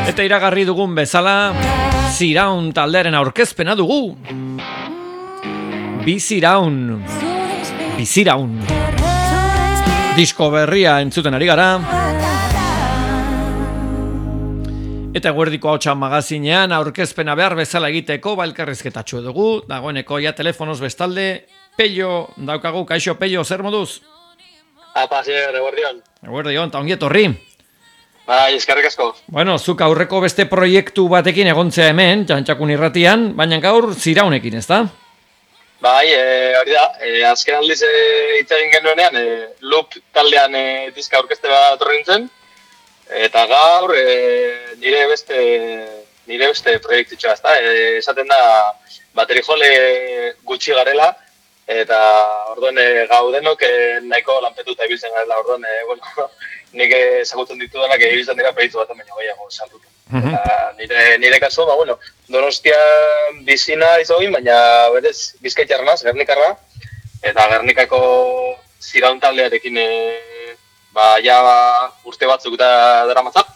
Eta iragarri dugun bezala, Ziraun taldearen aurkezpena dugu. Biziraun. Disko berria entzuten ari gara. Eta Eguerdiko Ahotsa magazinean aurkezpena behar bezala egiteko elkarrizketatxo dugu. Dagoeneko ja telefonoz bestalde. Pello daukagu, kaixo Pello, zer moduz? Apa, zer, Eguerdion. Eguerdion, eta ongi etorri. Bai, eskerrik asko. Bueno, zuk aurreko beste proiektu batekin egontzea hemen, Txantxakun irratian, baina gaur Ziraunekin, ezta? Bai, hori da, azken aldiz hitz egin genuenean, Loop taldean diska aurkezte bat etorri nintzen, eta gaur nire beste proiektutxoa, ezta? Esaten da, bateri jole gutxi garela, eta orduan gaudenok nahiko lanpetuta ibiltzen garela, orduan, bueno, nik ezagutzen ditudanak ibiltzen dira proiektu bat baina gehiago saldutu. Nire kasu, bueno, Donostian bizina izogin, baina berez Bizkaitarnaz, Gernikarra, eta Gernikako Ziraun taldearekin ja urte batzuk eta daramatzat,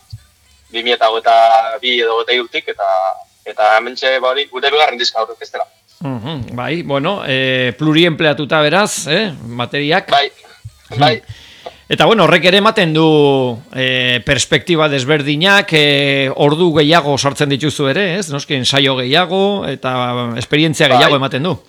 2022 edo 2023 eta hementxe gure bigarren diska aurkeztera. Bai, bueno, pluriempleatuta beraz, materiak. Bai. Eta bueno, horrek ere ematen du perspektiba desberdinak, ordu gehiago sartzen dituzu ere, ez? Noski ensaio gehiago eta esperientzia gehiago ematen du.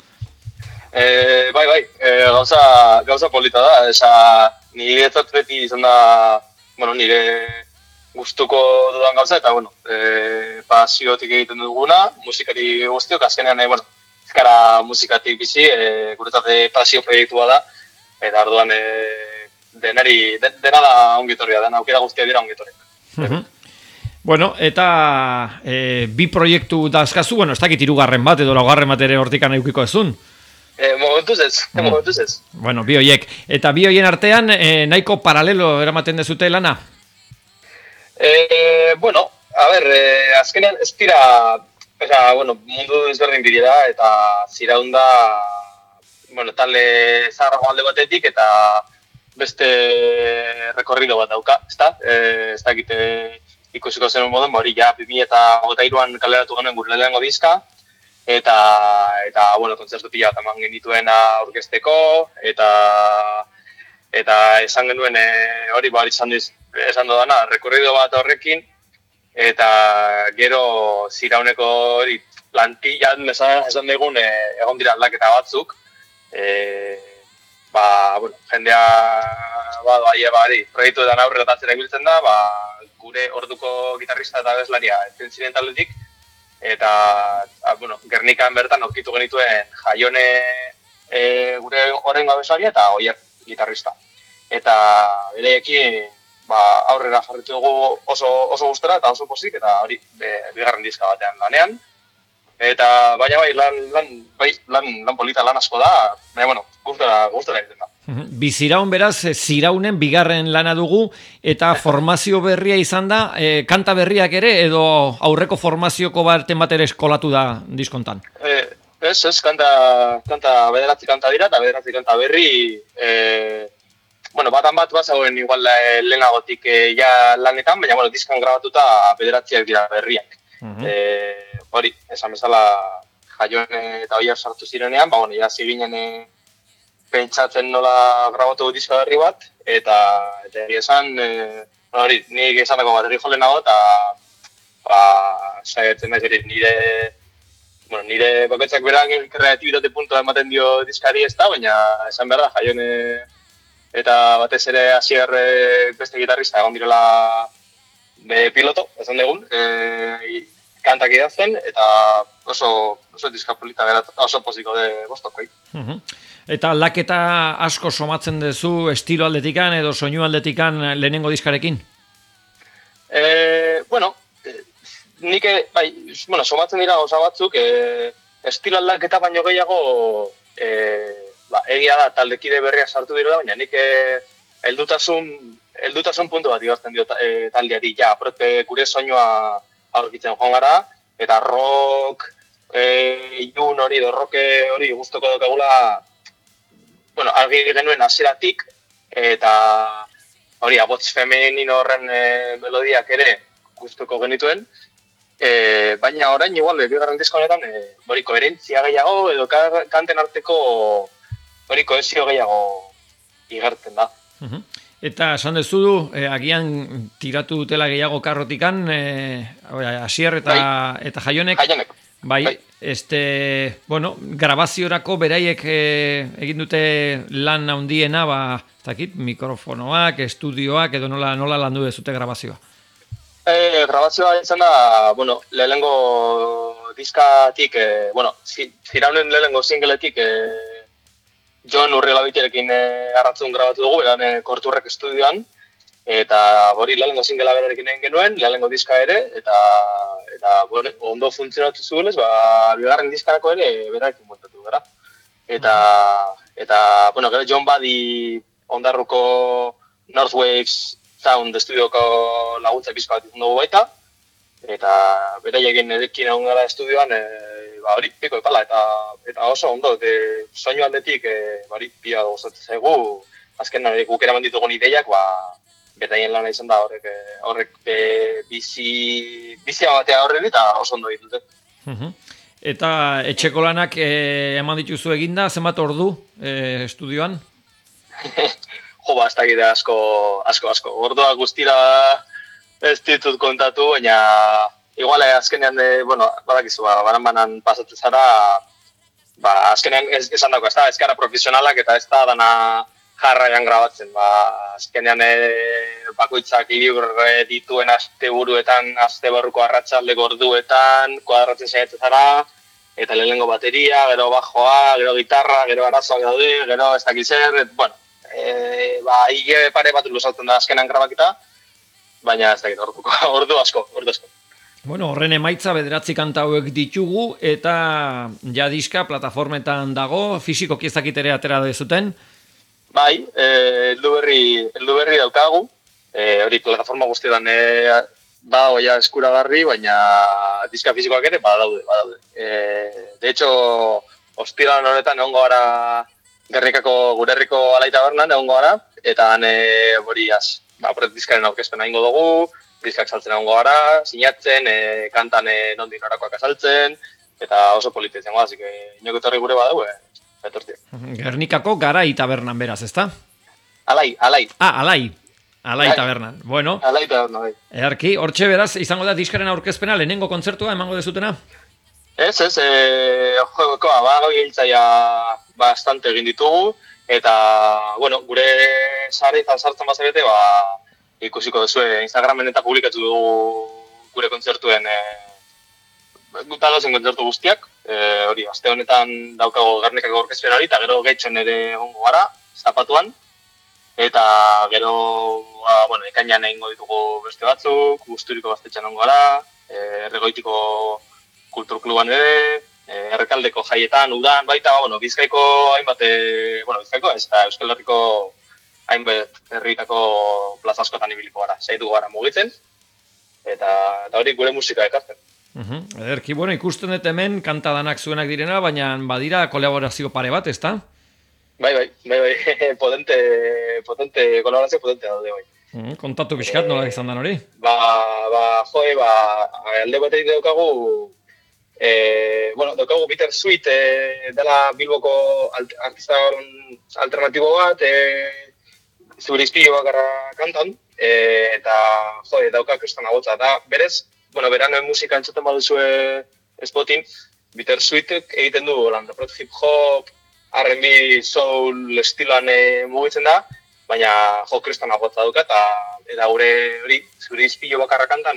Bai, gauza polita da, niretzat beti izan da, bueno, nire gustuko dudan gauza, eta bueno, pasiotik egiten duguna, musikari guztiok, azkenean, bueno, ezkara musikatik bizi, guretzat pasio proiektua da, eta orduan dena da ongitorria, dena aukera guztia dira ongitorria. Bueno, eta bi proiektu dazkazu, bueno, ez dakit 3. bat edo 4. bat ere hortikan eukiko ezun. Momentuz ez. Bueno, bi hoiek. Eta bi hoien artean nahiko paralelo eramaten dezute lana? Bueno, a ber, azkenean ez dira, bueno, mundu ezberdin bidera, eta Ziraun da, bueno, talde zaharrago alde batetik, eta beste rekorrido bat dauka, ezta? Ez dakit ikusiko zen moduen, hori ja 2023an kaleratu genuen gure lehenengo diska, eta bueno, kontzertu pila bat eman genituen aurkezteko, eta esan genuen hori esan dudana, rekorrido bat horrekin, eta gero Zirauneko hori plantillan esan dugun egon dira aldaketa batzuk, bueno, jendea proiektuetan aurrera tatzera ibiltzen da, gure orduko gitarrista eta abeslaria etzen ziren taldetik, eta, bueno, Gernikan bertan aurkitu genituen Jaione gure horrengo abeslaria eta Oier gitarrista. Eta bereekin aurrera jarritu dugu oso gustora eta oso pozik, eta hori bigarren diska batean lanean. Eta baina lan polita, lan asko da, baina, bueno, gustora egiten da. Biziraun beraz, Ziraunen bigarren lana dugu, eta formazio berria izan da, kanta berriak ere, edo aurreko formazioko baten bat ere eskolatu da diskontan? Ez, kanta bederatzi kanta dira, eta bederatzi kanta berri, bueno, batan bat bazagoen igual lehenagotik ja lanetan, baina, bueno, diskan grabatuta bederatziak dira berriak. Hori, esan bezala Jaione eta Oier sartu zirenean, bueno, ja ziginen pentsatzen nola grabatu diska berri bat, eta esan, hori, nik esanako bateri jolenago, eta saiatzen da nire bakoitzak berak kreatibitate puntua ematen dio diskari ez da, baina esan behar da, Jaione eta batez ere Asier beste gitarrista egon direla piloto, esan dugun, kantak idazten, eta oso diska polita gara, oso poziko de bostokoi. Eta aldaketa asko somatzen duzu estilo aldetikan edo soinu aldetikan lehenengo diskarekin? Bueno, nik, somatzen dira gauza batzuk, estilo aldaketa baino gehiago, egia da taldekide berriak sartu dira, baina nik heldutasun puntu bat igazten dio taldeari, gure soinua aurkitzen joan gara, eta rock, ilun hori, rock hori guztoko daukagula, bueno, argi genuen hasieratik, eta hori, abots feminin horren melodiak ere, gustuko genituen. Baina orain igual bigarren disko honetan hori koherentzia gehiago edo kanten arteko hori kohesio gehiago igertzen da. Eta esan dezu agian tiratu dutela gehiago karrotikan, Asier eta Jaionek. Bai. Bueno, grabaziorako beraiek egin dute lan handiena, mikrofonoak, estudioak, edo nola landu dezute grabazioa? Grabazioa izan da, bueno, lehenengo diskatik, ziraunen lehenengo singletik, Jon Urriolabiterekin arratzun grabatu dugu, eran Korturrek estudioan, eta hori lehenengo singlea berarekin egin genuen, lehenengo diska ere, eta bueno, ondo funtzionatu zuelez, bigarren diskarako ere berarekin montatu gara. Eta bueno, gero Jon Badi Ondarruko North Waves Sound estudioko laguntza pizka bat izan dugu baita, eta beraiekin erekin egon gara estudioan, hori piko epala, eta oso ondo, soinu aldetik, hori pia gozatzen zaigu, azken guk eraman ditugun ideiak, beraien lana izan da horrek bizia batea horren eta oso ondo ditute. Eta etxeko lanak eman dituzu eginda, zenbat ordu estudioan? Ez dakit asko. Orduak guztira ez ditut kontatu, baina igual azkenean, badakizu, banan pasatzen zara, azkenean esan dago, ez gara profesionalak eta ez da dana jarraian grabatzen, azkenean bakoitzak libre dituen asteburuetan, astebarruko arratsaldeko orduetan, kuadratzen saiatzen zara, eta lehenengo bateria, gero bajoa, gero gitarra, gero arazoak daude, gero ez dakiz zer, hile pare bat luzatzen da azkenan grabakita, baina ez dakit ordu asko. Bueno, horren emaitza 9 kanta hauek ditugu, eta ja diska plataformetan dago, fisikoki ez dakit ere atera dezuten? Bai, heldu berri daukagu, hori plataforma guztietan oia eskuragarri, baina diska fisikoak ere badaude. De hecho, ostiran honetan egongo gara gure herriko Alai Tabernan egongo gara, eta hori diskaren aurkezpena egingo dugu, diskak saltzen egongo gara, sinatzen, kantan nondik norakoak azaltzen, eta oso politia izango da, así que inoko etorri gure badau, etortzia. Gernikako Garai Tabernan beraz, ezta? Alai. Alai Tabernan. Bueno. Alai Tabernan, bai. Earki, hortxe beraz, izango da diskaren aurkezpena, lehenengo kontzertua emango dezutena? Ez, goi hiltzaia bastante egin ditugu, eta, bueno, gure sareetan sartzen bazarete, ikusiko duzue Instagramen eta publikatu dugu gure kontzertuen dalozen kontzertu guztiak, hori, aste honetan daukago Gernikako aurkezpena hori, eta gero gehitxon ere egongo gara, zapatuan, eta gero, ekainan egingo ditugu beste batzuk, Guzturiko gaztetxean egongo gara, Erregoitiko Kulturkluban ere, Errekaldeko jaietan, udan, baita, Bizkaiko hainbat, Bizkaiko ez, eta Euskal Herriko hainbat herritako plaza askotan ibiliko gara, saiatuko gara mugitzen, eta hori gure musika ekartzen. Ederki, ikusten dut hemen kantadanak zuenak direna, baina badira kolaborazio pare bat, ezta? Bai, kolaborazio potente daude, bai. Kontatu pixkat, nola izan dan hori? Alde batetik daukagu, daukagu Bitter Sweet, dela Bilboko artista alternatibo bat, zure izpilo bakarra kantan, eta dauka kristan agotza. Eta berez, beran musika entzuten baduzue Spotin, Bitter Sweetek egiten du Landaprot hip hop, R&B, soul estiloan mugitzen da, baina kristan agotza dauka, eta gure hori, zure izpilo bakarra kantan,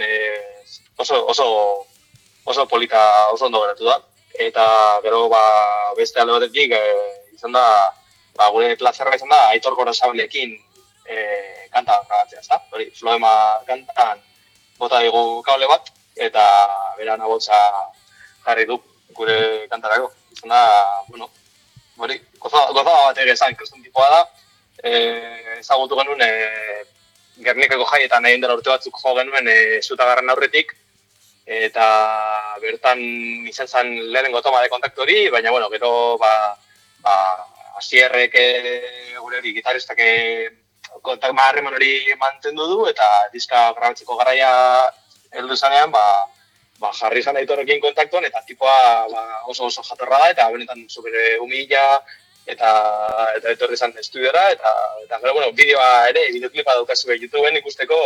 oso polita, oso ondo geratu da. Eta gero beste alde batetik izan da, gure plazerra izan da, Aitor Gorosablekin kanta grabatzea, ezta? Hori, Floema kantan bota digu kable bat, eta beran agotza jarri du gure kantarako. Izan da, hori, goza bat egezan, kriston tipoa da, ezagutu genuen Gernikako jaietan egin dela urte batzuk jo genuen Zutagarren aurretik, eta bertan izan zen lehenengo toma de kontaktu hori, baina, gero, Asierrek gure hori gitarristak harreman hori mantendu du, eta diska grabatzeko garaia heldu zanean, jarri zan Aitorrekin kontaktuan, eta tipoa oso jatorra da, eta benetan super humila, eta etorri zan estudiora, eta gero, bueno, bideoa ere, bideoklipa daukazu YouTubeen ikusteko,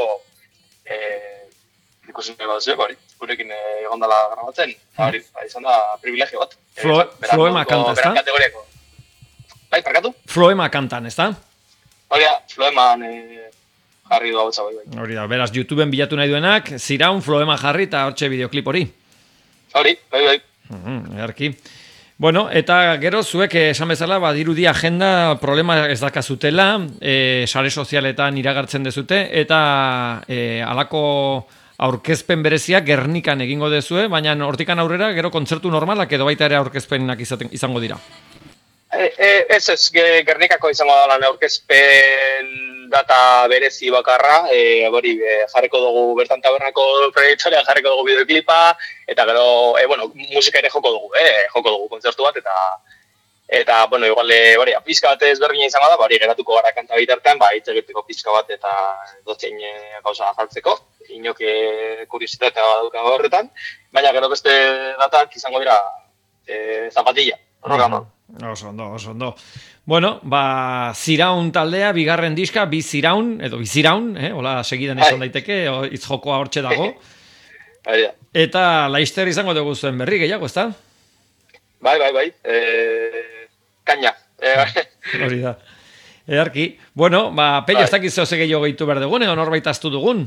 ikusi nahi bat zueko, gurekin egondala grabatzen, izan da privilegio bat. Floema kanta, ez da? Beran kategoriako. Bai, parkatu? Floema kantan, ez da? Hori da, Floeman jarri du hau bai. Hori da, beraz, YouTubeen bilatu nahi duenak, Ziraun, Floema jarri eta hortxe bideoklip hori. Hori, bai. Earki. Bueno, eta gero zuek esan bezala, badirudi agenda problema ez dakazutela, sare sozialetan iragartzen dezute, eta halako aurkezpen bereziak Gernikan egingo dezue, baina hortikan aurrera gero kontzertu normalak edo baita ere aurkezpenak izango dira. Ez, Gernikako izango da lan aurkezpen data berezi bakarra, jarriko dugu bertan tabernako proiektorea, jarriko dugu bideoklipa, eta gero, musika ere joko dugu kontzertu bat, eta igual, pizka bat ezberdina izango da, geratuko gara kanta bitartean, hitz egiteko pizka bat eta dotzein gauza jartzeko, inoke kuriositatea duka horretan, baina gero beste datak izango dira zapatilla, programa. Oso ondo. Bueno, Ziraun taldea, bigarren diska, Biziraun, hola segidan esan daiteke, hitz jokoa hortxe dago. Eta Laister izango dugu zuen berri gehiago, ezta? Bai. Kaina. Hori da. Edarki. Bueno, Pello, ez dakiz zehoz gehiago gehitu behar dugun, edo norbait aztu dugun?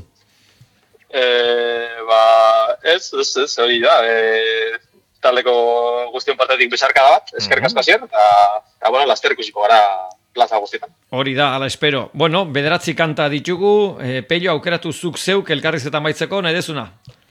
Ez, hori da. Taldeko guztion partetik besarka bat, eskerrik asko hasier, eta laster ikusiko gara plaza guztietan. Hori da, ala espero. Bueno, 9 kanta ditugu, Pello aukeratu zuk zeuk elkarrizketan baitzeko, nahi dezuna?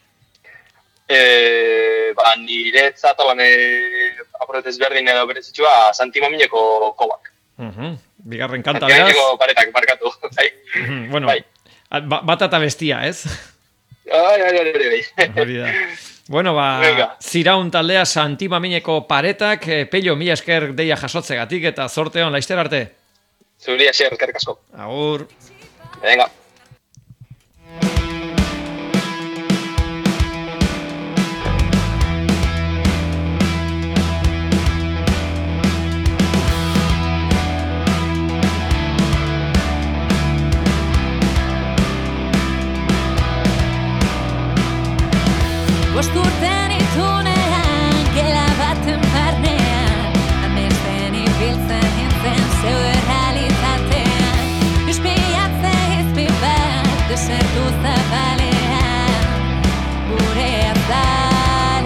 Niretzat apuretez berdin edo berezitxua Santimamineko kobak. Bigarren kanta, beraz? Santimamineko paretak, markatu. Bueno, bata eta bestia, ez? Bai. Hori da. Bueno, Ziraun taldea Santimamineko paretak, Pello, mila esker deia jasotzegatik eta zorte hon, Laister arte. Zuri esker, eskerrik asko. Agur. Venga. Bosturten itunean, gela baten barnean, amesten ibiltzen hintzen zeure realitatean, izpiatze izpi bat, desertu zabalean, gure azalean.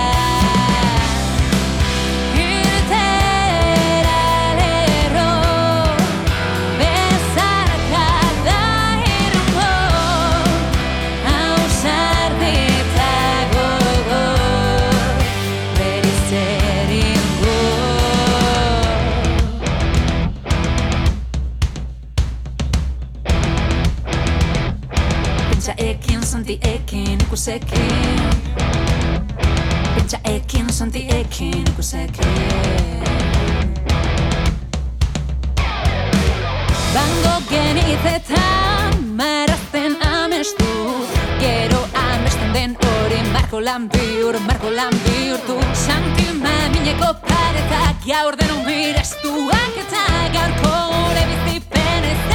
Irtera lerro, bezarka da irungo, hausar ditago. Ekin ikusekin Pentsa ekin, santi ekin ikusekin Bango genitzetan marazten amestu Gero amesten den hori marko lan bihurtu Santimamineko paretak gaur denon mirestuak eta gaurko gure bizipen ezen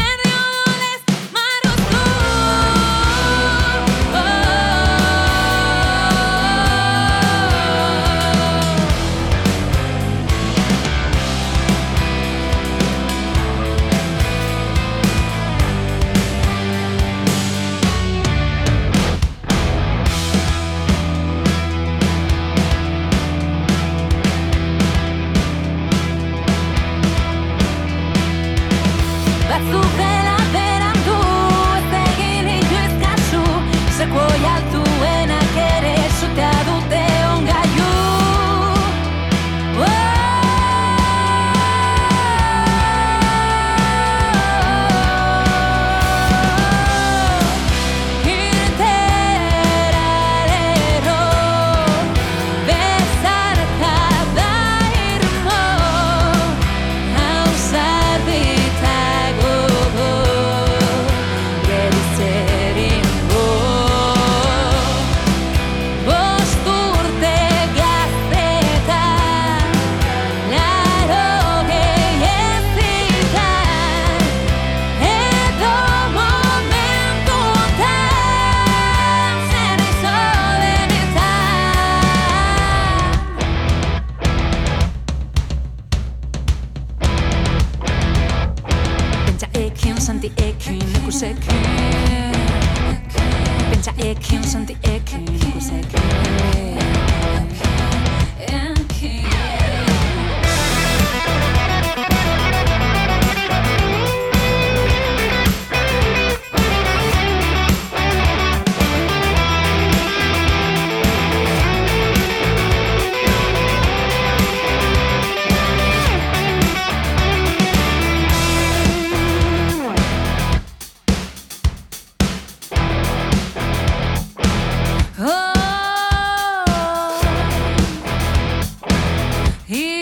ekin, santi ekin, ikusekin. He